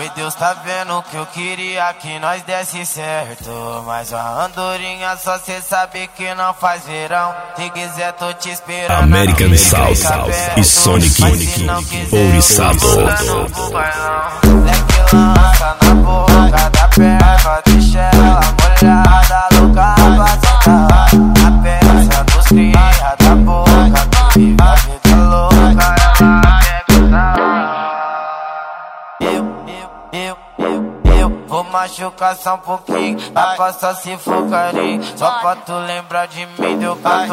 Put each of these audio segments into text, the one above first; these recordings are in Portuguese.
Oi, Deus tá vendo que eu queria que nós desse certo, mas a andorinha só cê sabe que não faz verão. Se quiser tô te esperando. American South e Sonic Ouriçado. Leque lança na boca da perna, deixa ela molhada, louca pra sentar. A peça dos cria da boca, que vive a vida louca, ela quer gostar. Eu vou machucar só um pouquinho, dá pra só se for carinho. Só pra tu lembrar de mim, deu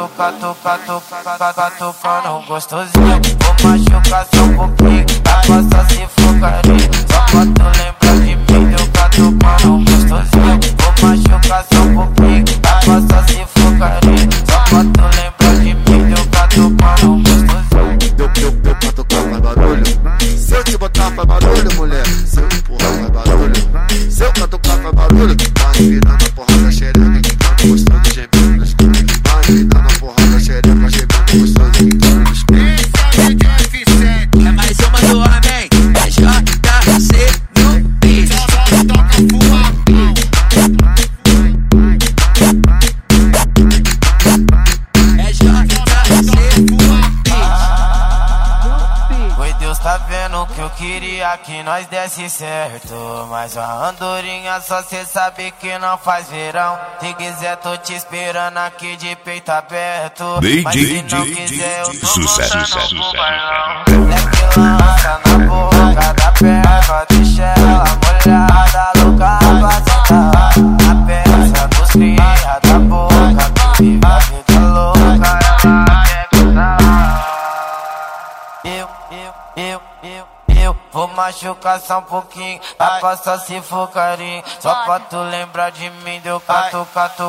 catucando gostosinho. Vou machucar só um pouquinho, dá pra só se for carinho. Só pra tu lembrar de mim, deu catucando gostosinho. Vou machucar só um pouquinho, dá pra só se for carinho. Só pra tu lembrar de mim, deu catucando gostosinho. Deu catucar faz barulho. Se eu te botar faz barulho, mulher. Se eu empurrar faz barulho. Se eu catucar faz barulho. Vai virando a porrada xereca, que tá gostando gemendo no escuro. Vai virando a porrada xereca, gemendo gostoso, que tá no escuro. Esse é o DJ F7, é mais uma do homem. É JC no beat. Toca fuma. É JC fuma. Oi, Deus tá vendo que eu queria que nós desse certo, mas a andorinha só cê sabe que não faz verão. Se quiser tô te esperando aqui de peito aberto, mas se não quiser eu tô voltando pro bailão. Leque lança na boca da perna, deixa ela molhada, louca pra sentar. A peça dos cria da boca, que vive a vida louca, ela quer gostar. Eu vou machucar só um pouquinho, dá pra só se for carinho. Só pra tu lembrar de mim, deu catucando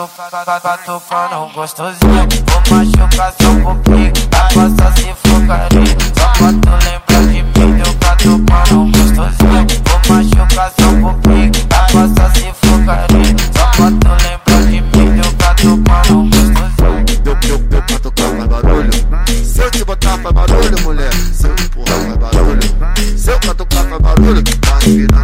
gostosinho. Vou machucar só um pouquinho, dá pra só se for carinho. Só pra tu lembrar de mim, deu catucando gostosinho. Vou machucar só um pouquinho, dá pra só se for carinho. Só pra tu lembrar de mim, deu catucando gostosinho. Deu catucar faz barulho. Se eu te botar faz barulho, mulher. Se eu empurrar faz barulho. Se eu catucar faz barulho. Vai virando